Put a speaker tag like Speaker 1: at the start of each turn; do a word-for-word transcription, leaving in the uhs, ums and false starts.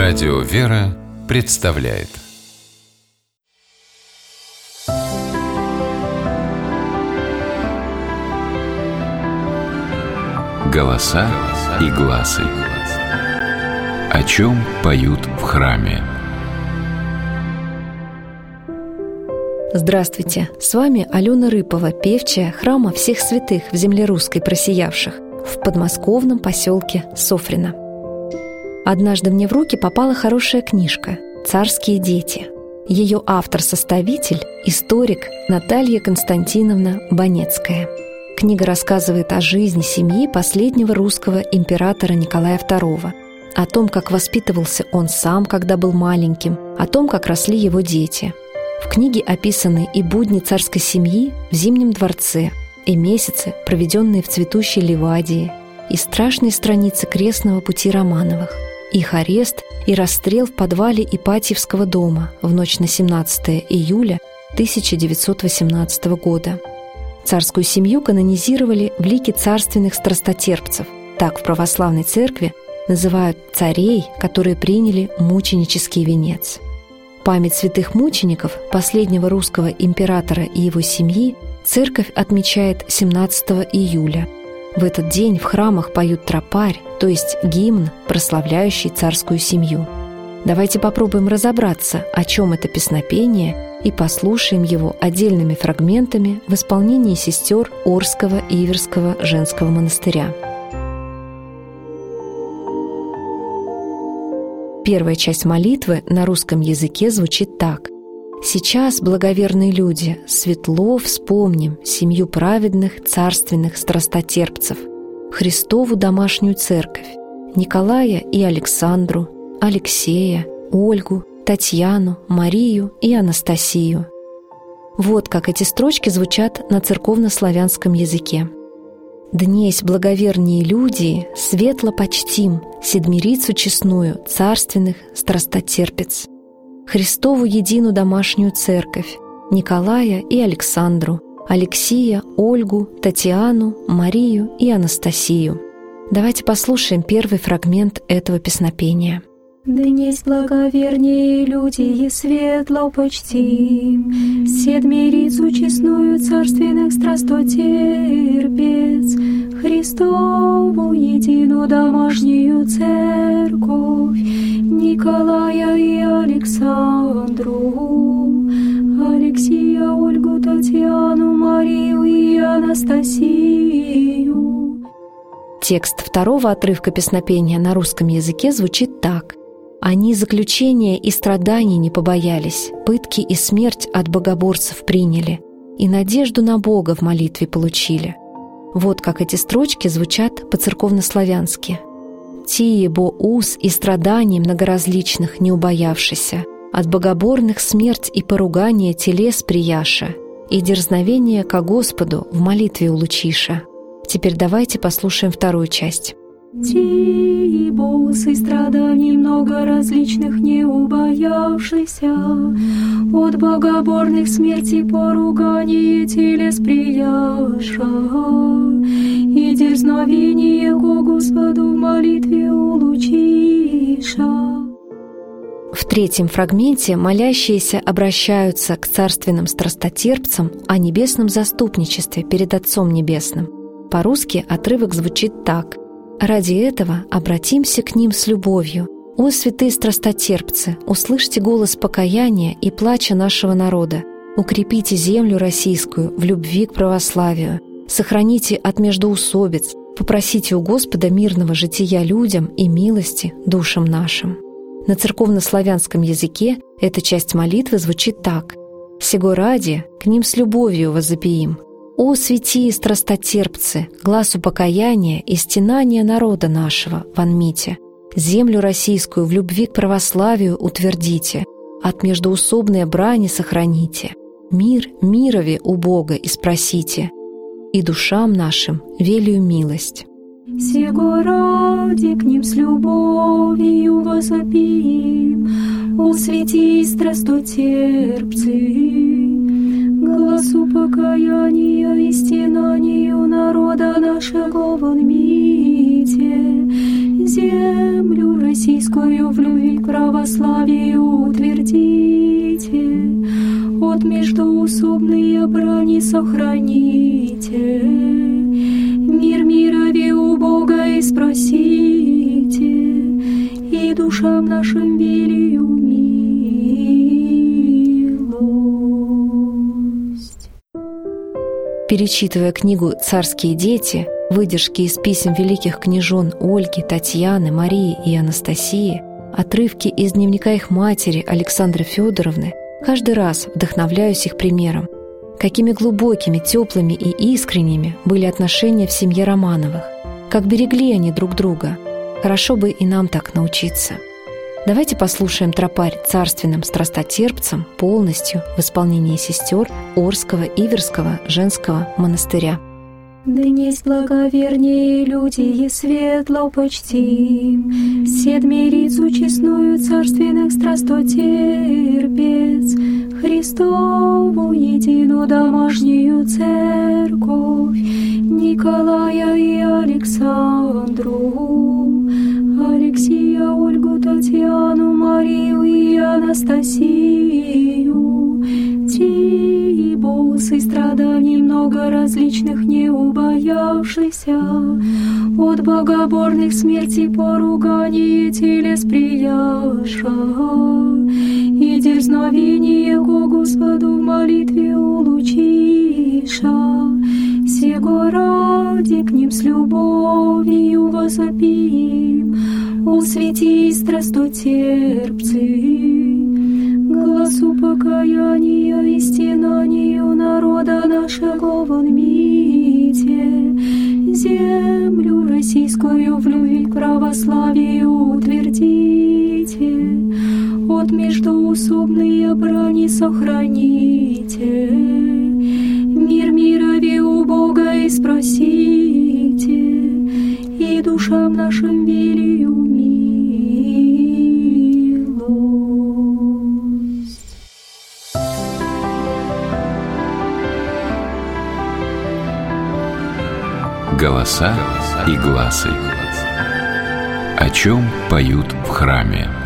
Speaker 1: Радио «Вера» представляет «Голоса и гласы». О чем поют в храме?
Speaker 2: Здравствуйте! С вами Алена Рыпова, певчая храма всех святых в земле русской просиявших в подмосковном поселке Софрино. Однажды мне в руки попала хорошая книжка «Царские дети». Ее автор-составитель – историк Наталья Константиновна Банецкая. Книга рассказывает о жизни семьи последнего русского императора Николая второго, о том, как воспитывался он сам, когда был маленьким, о том, как росли его дети. В книге описаны и будни царской семьи в Зимнем дворце, и месяцы, проведенные в цветущей Ливадии, и страшные страницы крестного пути Романовых, их арест и расстрел в подвале Ипатьевского дома в ночь на семнадцатое июля тысяча девятьсот восемнадцатого года. Царскую семью канонизировали в лике царственных страстотерпцев. Так в православной церкви называют царей, которые приняли мученический венец. Память святых мучеников, последнего русского императора и его семьи, церковь отмечает семнадцатого июля. В этот день в храмах поют тропарь, то есть гимн, прославляющий царскую семью. Давайте попробуем разобраться, о чем это песнопение, и послушаем его отдельными фрагментами в исполнении сестер Орского и Иверского женского монастыря. Первая часть молитвы на русском языке звучит так: «Сейчас, благоверные люди, светло вспомним семью праведных царственных страстотерпцев, Христову домашнюю церковь, Николая и Александру, Алексея, Ольгу, Татьяну, Марию и Анастасию». Вот как эти строчки звучат на церковнославянском языке. «Днесь, благоверние люди, светло почтим седмирицу честную царственных страстотерпец, Христову едину домашнюю церковь, Николая и Александру, Алексия, Ольгу, Татьяну, Марию и Анастасию». Давайте послушаем первый фрагмент этого песнопения.
Speaker 3: «Днесь, благовернее люди, и светло почтим седмирицу честную царственных страстотерпец, Христову едину домашнюю церковь, Николая и Александру, Алексия, Ольгу, Татьяну, Марию и Анастасию».
Speaker 2: Текст второго отрывка песнопения на русском языке звучит так: «Они заключения и страданий не побоялись, пытки и смерть от богоборцев приняли, и надежду на Бога в молитве получили». Вот как эти строчки звучат по-церковнославянски. «Тие бо уз и страданий многоразличных не убоявшися, от богоборных смерть и поругание телес прияша, и дерзновение ко Господу в молитве улучиша». Теперь давайте послушаем вторую часть.
Speaker 3: «Тие бо уз и страданий много различных не убоявшися, от богоборных смерти поругание телес прияша, и дерзновение ко Господу в молитве улучиша».
Speaker 2: В третьем фрагменте молящиеся обращаются к царственным страстотерпцам о небесном заступничестве перед Отцом Небесным. По-русски отрывок звучит так: «Ради этого обратимся к ним с любовью. О, святые страстотерпцы, услышьте голос покаяния и плача нашего народа, укрепите землю российскую в любви к православию, сохраните от междоусобиц, попросите у Господа мирного жития людям и милости душам нашим». На церковнославянском языке эта часть молитвы звучит так: «Сего ради к ним с любовью возопиим. О, святие страстотерпцы, гласу покаяния и стенания народа нашего вонмите, землю российскую в любви к православию утвердите, от междоусобной брани сохраните, мир мирове у Бога и спросите, и душам нашим велию милость».
Speaker 3: «Сего ради к ним с любовью возопим, о святые страстотерпцы, гласу покаяния и стенанию народа нашего вонмите, землю российскую российскую в любви к православию утвердите, от междоусобные брани сохраните, мир мирови у Бога и спросите, и душам нашим велию милость.
Speaker 2: Перечитывая книгу «Царские дети», выдержки из писем великих княжон Ольги, Татьяны, Марии и Анастасии, отрывки из дневника их матери Александры Федоровны, каждый раз вдохновляюсь их примером. Какими глубокими, теплыми и искренними были отношения в семье Романовых. Как берегли они друг друга. Хорошо бы и нам так научиться. Давайте послушаем тропарь царственным страстотерпцам полностью в исполнении сестер Орского Иверского женского монастыря.
Speaker 3: Днесь благовернее люди и светло почтим, Седмирицу честную царственных страстотерпец, Христову единую домашнюю церковь, Николая и Александру, Алексия, Ольгу, Татьяну, Марию и Анастасию, Тибус и страданий много различных не убоявшихся, от богоборных смерти поругание телес прияша, и дерзновение ко Господу в молитве улучиша, сего ради к ним с любовью возопим, о святи страстотерпцы, глазу покаяния и стенанию народа нашего вонмите, землю российскую в любви к православию утвердите, от междоусобные брани сохраните, мир мирови у Бога и спросите, и душам нашим велию милость.
Speaker 1: Голоса и гласы. О чем поют в храме.